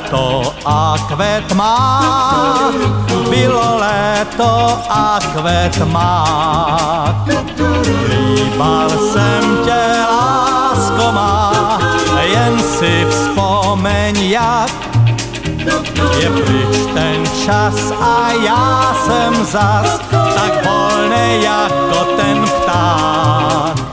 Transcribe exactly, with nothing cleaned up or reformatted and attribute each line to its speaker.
Speaker 1: léto a kvet má, bylo léto a kvet má. Líbal jsem tě, lásko má, jen si vzpomeň, jak je pryč ten čas a já jsem zas tak volnej jako ten pták.